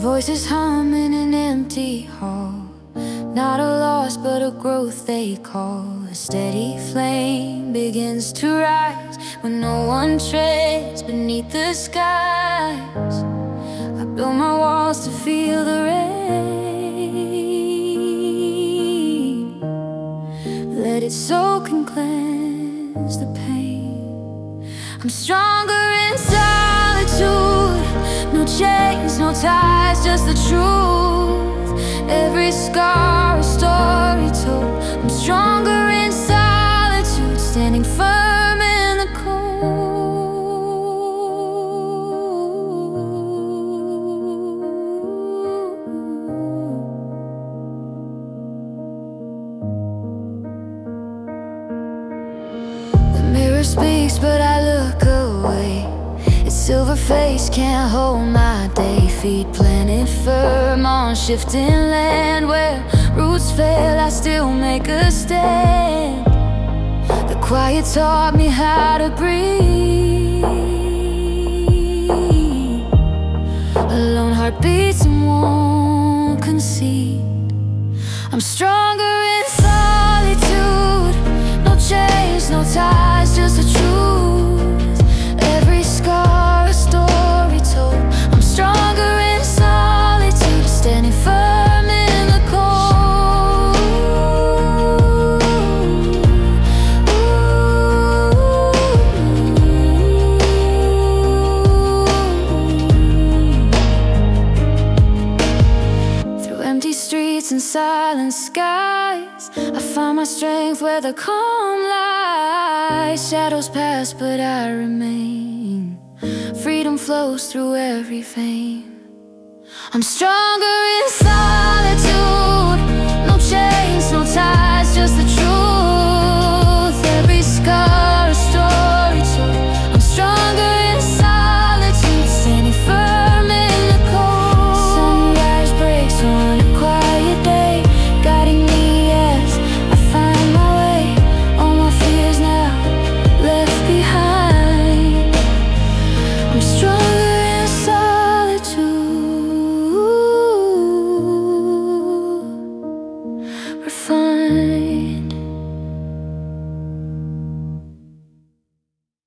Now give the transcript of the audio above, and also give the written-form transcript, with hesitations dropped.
Voices hum in an empty hall. Not a loss but a growth they call. A steady flame begins to rise when no one treads beneath the skies. I build my walls to feel the rain. Let it soak and cleanse the pain. I'm stronger in solitude. No chains, no ties, just the truth. Every scar a story told. I'm stronger in solitude, standing firm in the cold. The mirror speaks, but I look away. Its silver face can't hold my day. Feet planted firm on shifting land. Where roots fail, I still make a stand. The quiet taught me how to breathe. A lone heart beats and won't concede. I'm stronger in solitude. No chains, no ties, just the truth. Every scar a story told. I'm stronger in solitude, standing firm in the cold. Through empty streets and silent skies, I find my strength where the calm lies. Shadows pass, but I remain. Freedom flows through every vein. I'm stronger inside.